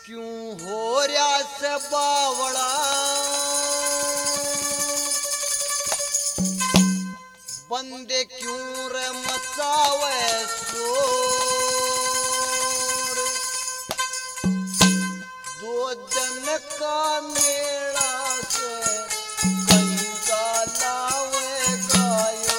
क्यों हो रहा से बावड़ा बंदे क्यों रे मचावे शोर। दो दिन का मेला से कहीं का लावे गायो।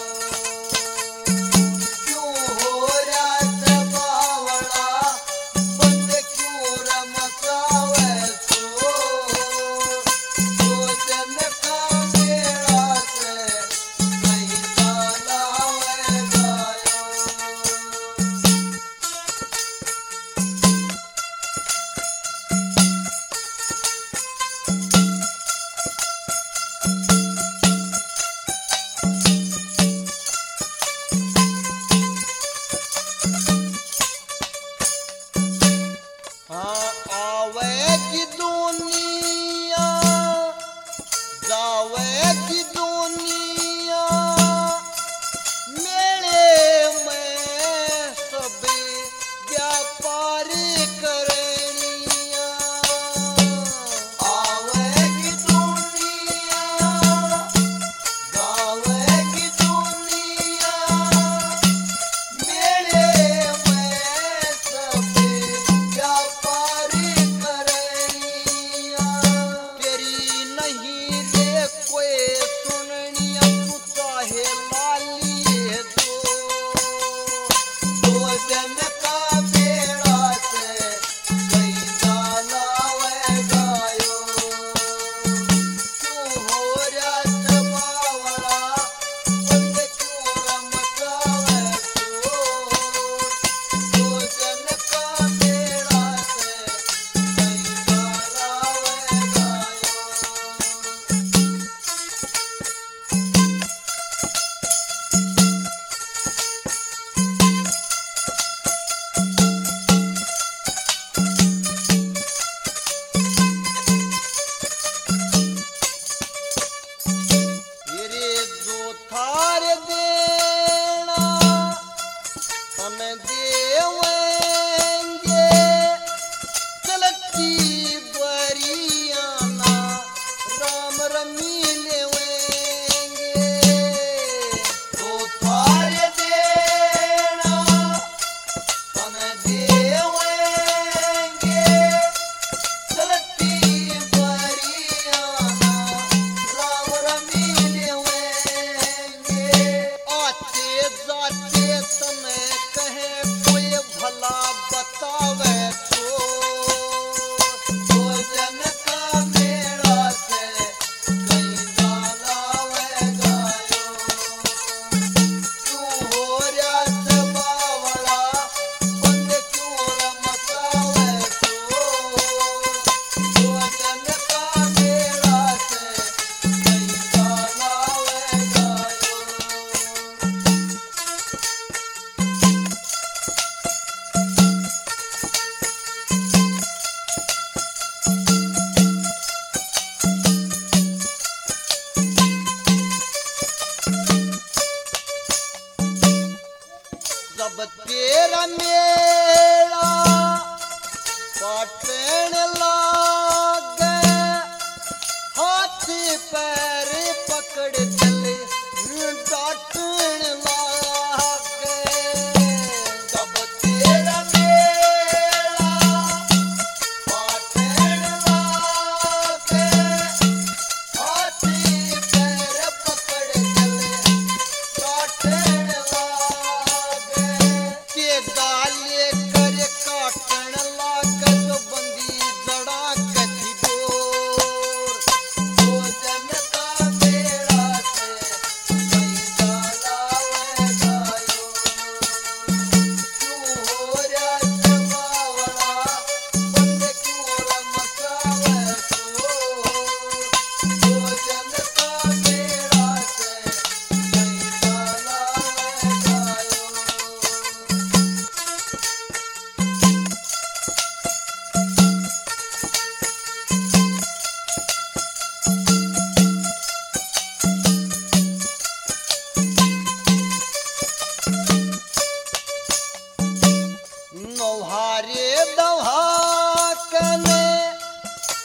क्यों हो रहा से बावड़ा बंदे क्यों रे मचावे शोर। दो दिन का मेला से कहीं का लावे गायो। हाँ आवेगी दुनिया जावेगी दुनिया मेले में सभी व्यापारी करेनिया। आवेगी दुनिया जावेगी दुनिया मेले में सभी व्यापारी करेनिया। तेरी नहीं रे कोई सुननिया तू चाहे लालिए दो दिन का बेड़ा से कई लावे गायो। क्यों हो रहा से बावड़ा बंदे क्यों रमकावे शोर। दो दिन का बेड़ा से कई लावे गायो। तेरे जो थार देना तन देवेंगे चलती बरियाना राम रमी लेवेंगे। जो थार देना तन देवेंगे चलती बरियाना राम रमी लेवेंगे। आते जाते समय कहे कोई भला बतावे छोर। दो दिन का मेला से कहीं लावे गायो। क्यों हो रहा से बावड़ा बंदे क्यों रमकावे शोर। दो दिन का मेला से कहीं लावे गायो। जब तेरा मेला पाटन लागे हाथी पैर पकड़ चले डांटन लागे। जब तेरा मेला पाटन लागे हाथी पैर पकड़ चले डांटन लागे। के गाले कर काटन लागत बंदी जड़ा कथी बोर। दो दिन का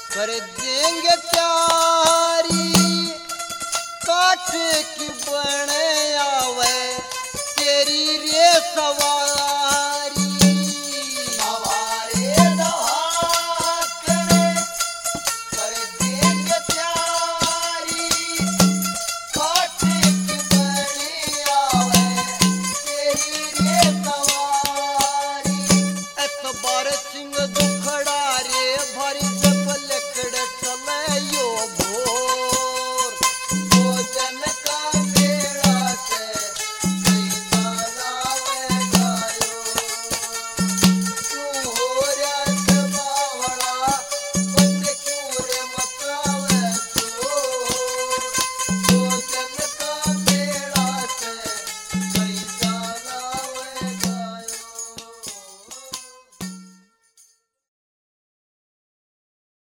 कर देंगे प्यारी काट की बन